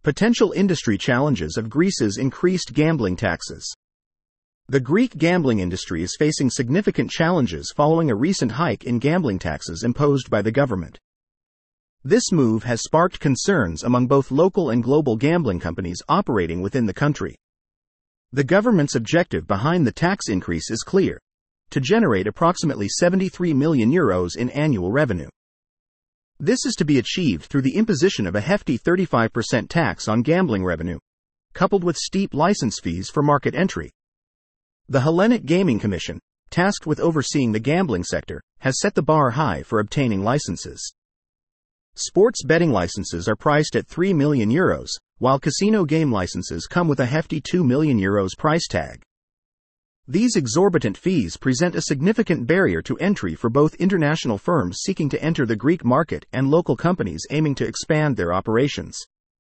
Potential industry challenges of Greece's increased gambling taxes. The Greek gambling industry is facing significant challenges following a recent hike in gambling taxes imposed by the government. This move has sparked concerns among both local and global gambling companies operating within the country. The government's objective behind the tax increase is clear: to generate approximately €73 million in annual revenue. This is to be achieved through the imposition of a hefty 35% tax on gambling revenue, coupled with steep license fees for market entry. The Hellenic Gaming Commission, tasked with overseeing the gambling sector, has set the bar high for obtaining licenses. Sports betting licenses are priced at €3 million, while casino game licenses come with a hefty €2 million price tag. These exorbitant fees present a significant barrier to entry for both international firms seeking to enter the Greek market and local companies aiming to expand their operations.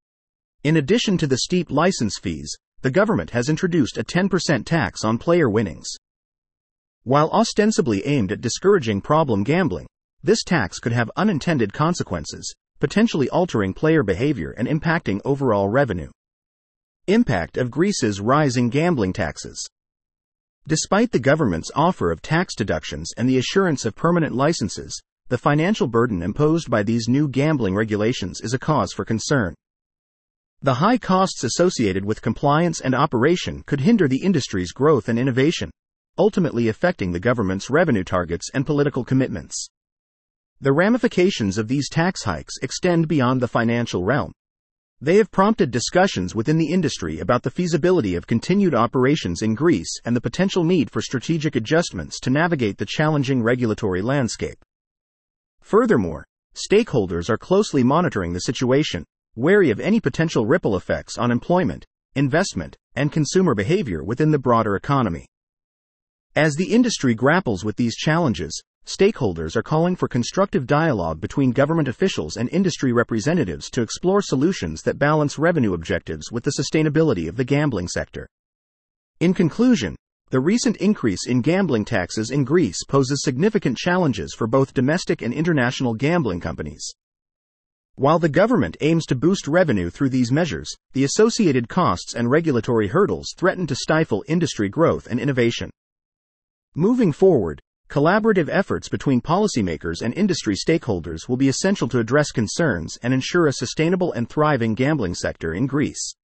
In addition to the steep license fees, the government has introduced a 10% tax on player winnings. While ostensibly aimed at discouraging problem gambling, this tax could have unintended consequences, potentially altering player behavior and impacting overall revenue. Impact of Greece's rising gambling taxes. Despite the government's offer of tax deductions and the assurance of permanent licenses, the financial burden imposed by these new gambling regulations is a cause for concern. The high costs associated with compliance and operation could hinder the industry's growth and innovation, ultimately affecting the government's revenue targets and political commitments. The ramifications of these tax hikes extend beyond the financial realm. They have prompted discussions within the industry about the feasibility of continued operations in Greece and the potential need for strategic adjustments to navigate the challenging regulatory landscape. Furthermore, stakeholders are closely monitoring the situation, wary of any potential ripple effects on employment, investment, and consumer behavior within the broader economy. As the industry grapples with these challenges, stakeholders are calling for constructive dialogue between government officials and industry representatives to explore solutions that balance revenue objectives with the sustainability of the gambling sector. In conclusion, the recent increase in gambling taxes in Greece poses significant challenges for both domestic and international gambling companies. While the government aims to boost revenue through these measures, the associated costs and regulatory hurdles threaten to stifle industry growth and innovation. Moving forward, collaborative efforts between policymakers and industry stakeholders will be essential to address concerns and ensure a sustainable and thriving gambling sector in Greece.